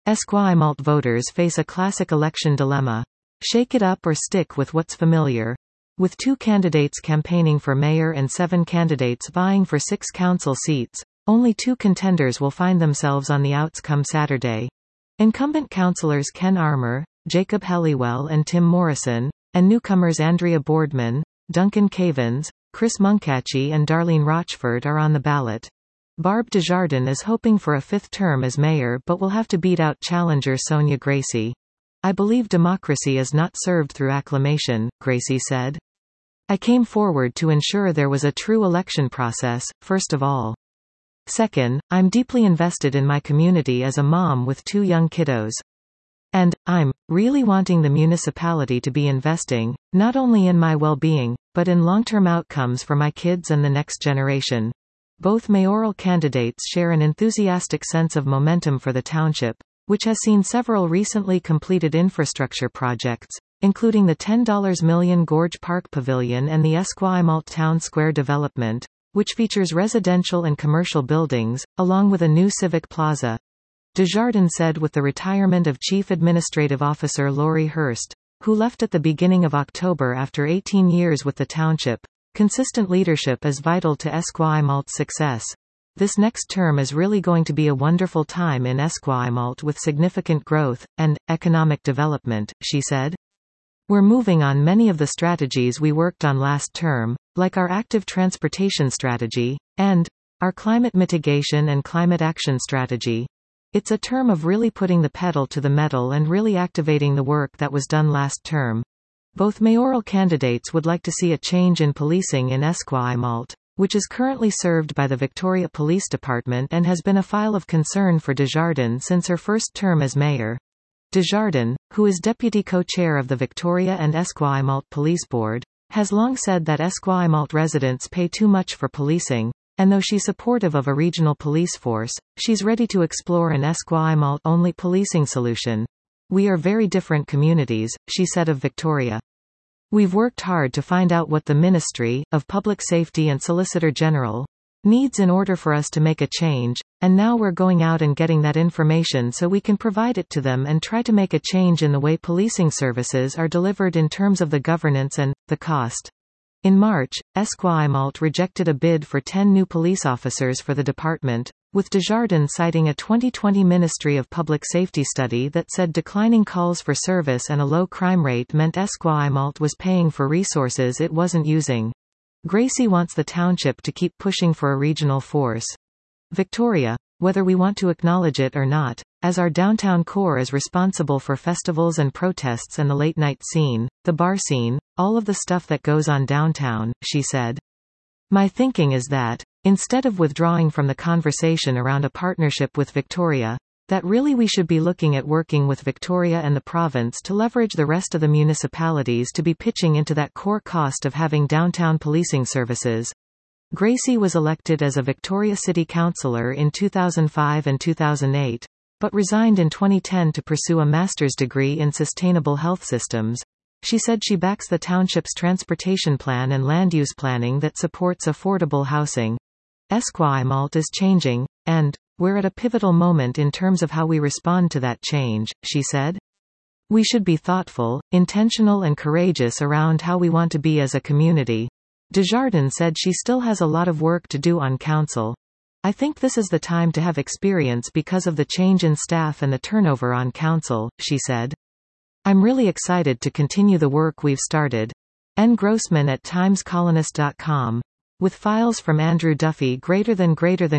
Esquimalt voters face a classic election dilemma. Shake it up or stick with what's familiar. With 2 candidates campaigning for mayor and 7 candidates vying for 6 council seats, only 2 contenders will find themselves on the outs come Saturday. Incumbent councillors Ken Armour, Jacob Helliwell and Tim Morrison, and newcomers Andrea Boardman, Duncan Cavins, Chris Munkachi and Darlene Rochford are on the ballot. Barb Desjardins is hoping for a 5th term as mayor but will have to beat out challenger Sonia Gracie. I believe democracy is not served through acclamation, Gracie said. I came forward to ensure there was a true election process, first of all. Second, I'm deeply invested in my community as a mom with 2 young kiddos. And, I'm really wanting the municipality to be investing, not only in my well-being, but in long-term outcomes for my kids and the next generation. Both mayoral candidates share an enthusiastic sense of momentum for the township, which has seen several recently completed infrastructure projects, including the $10 million Gorge Park Pavilion and the Esquimalt Town Square development, which features residential and commercial buildings, along with a new civic plaza. Desjardins said with the retirement of Chief Administrative Officer Laurie Hurst, who left at the beginning of October after 18 years with the township, consistent leadership is vital to Esquimalt's success. This next term is really going to be a wonderful time in Esquimalt with significant growth and economic development, she said. We're moving on many of the strategies we worked on last term, like our active transportation strategy, and our climate mitigation and climate action strategy. It's a term of really putting the pedal to the metal and really activating the work that was done last term. Both mayoral candidates would like to see a change in policing in Esquimalt, which is currently served by the Victoria Police Department and has been a file of concern for Desjardins since her first term as mayor. Desjardins, who is deputy co-chair of the Victoria and Esquimalt Police Board, has long said that Esquimalt residents pay too much for policing, and though she's supportive of a regional police force, she's ready to explore an Esquimalt-only policing solution. We are very different communities, she said of Victoria. We've worked hard to find out what the Ministry of Public Safety and Solicitor General needs in order for us to make a change, and now we're going out and getting that information so we can provide it to them and try to make a change in the way policing services are delivered in terms of the governance and the cost. In March, Esquimalt rejected a bid for 10 new police officers for the department, with Desjardins citing a 2020 Ministry of Public Safety study that said declining calls for service and a low crime rate meant Esquimalt was paying for resources it wasn't using. Gracie wants the township to keep pushing for a regional force. Victoria, whether we want to acknowledge it or not, as our downtown core is responsible for festivals and protests and the late-night scene, the bar scene, all of the stuff that goes on downtown, she said. My thinking is that, instead of withdrawing from the conversation around a partnership with Victoria, that really we should be looking at working with Victoria and the province to leverage the rest of the municipalities to be pitching into that core cost of having downtown policing services. Gracie was elected as a Victoria City Councillor in 2005 and 2008, but resigned in 2010 to pursue a master's degree in sustainable health systems. She said she backs the township's transportation plan and land use planning that supports affordable housing. Esquimalt is changing, and we're at a pivotal moment in terms of how we respond to that change, she said. We should be thoughtful, intentional and courageous around how we want to be as a community. Desjardins said she still has a lot of work to do on council. I think this is the time to have experience because of the change in staff and the turnover on council, she said. I'm really excited to continue the work we've started. N. Grossman at timescolonist.com. With files from Andrew Duffy greater than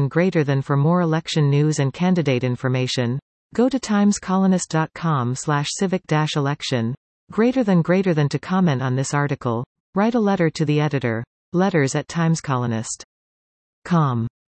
for more election news and candidate information, go to timescolonist.com/civic-election. Greater than to comment on this article, write a letter to the editor. Letters at timescolonist.com.